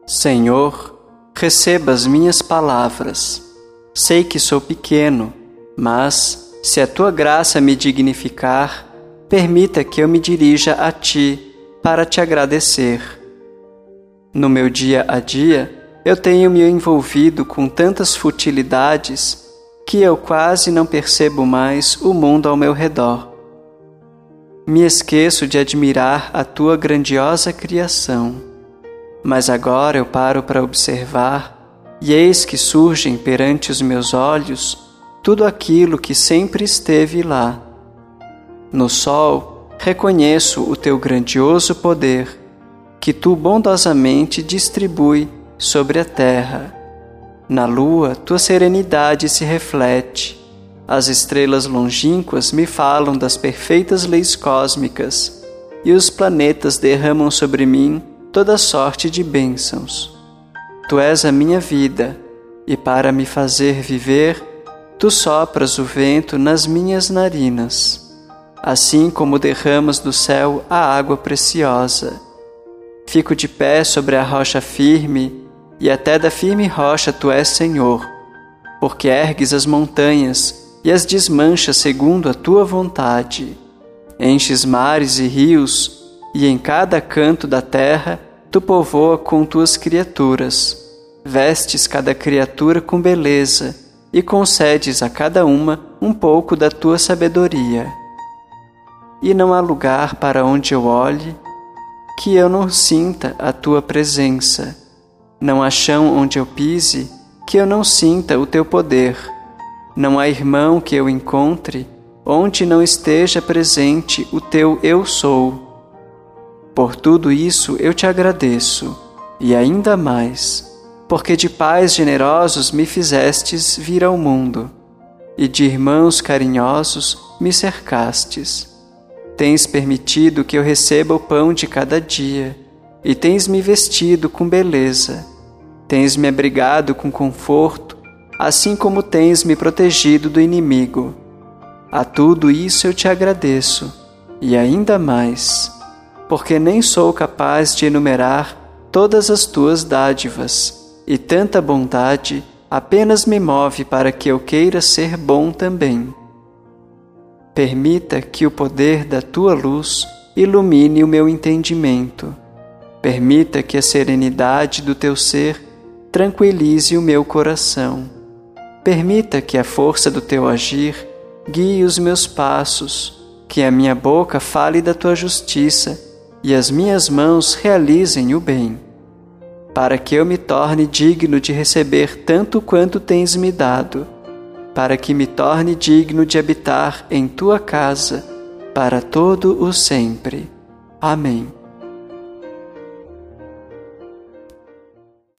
Senhor, receba as minhas palavras. Sei que sou pequeno, mas, se a Tua graça me dignificar, permita que eu me dirija a Ti para Te agradecer. No meu dia a dia, eu tenho me envolvido com tantas futilidades que eu quase não percebo mais o mundo ao meu redor. Me esqueço de admirar a Tua grandiosa criação, mas agora eu paro para observar e eis que surgem perante os meus olhos tudo aquilo que sempre esteve lá. No sol, reconheço o Teu grandioso poder, que Tu bondosamente distribui sobre a terra. Na lua, Tua serenidade se reflete. As estrelas longínquas me falam das perfeitas leis cósmicas, e os planetas derramam sobre mim toda sorte de bênçãos. Tu és a minha vida, e para me fazer viver, Tu sopras o vento nas minhas narinas, assim como derramas do céu a água preciosa. Fico de pé sobre a rocha firme, e até da firme rocha Tu és Senhor, porque ergues as montanhas e as desmanchas segundo a Tua vontade. Enches mares e rios, e em cada canto da terra Tu povoa com Tuas criaturas. Vestes cada criatura com beleza, e concedes a cada uma um pouco da Tua sabedoria. E não há lugar para onde eu olhe que eu não sinta a Tua presença. Não há chão onde eu pise que eu não sinta o Teu poder. Não há irmão que eu encontre onde não esteja presente o Teu Eu Sou. Por tudo isso eu Te agradeço, e ainda mais, porque de pais generosos me fizestes vir ao mundo, e de irmãos carinhosos me cercastes. Tens permitido que eu receba o pão de cada dia, e tens me vestido com beleza. Tens me abrigado com conforto, assim como tens me protegido do inimigo. A tudo isso eu Te agradeço, e ainda mais, porque nem sou capaz de enumerar todas as Tuas dádivas, e tanta bondade apenas me move para que eu queira ser bom também. Permita que o poder da Tua luz ilumine o meu entendimento. Permita que a serenidade do Teu ser tranquilize o meu coração. Permita que a força do Teu agir guie os meus passos, que a minha boca fale da Tua justiça e as minhas mãos realizem o bem, para que eu me torne digno de receber tanto quanto tens me dado, para que me torne digno de habitar em Tua casa para todo o sempre. Amém.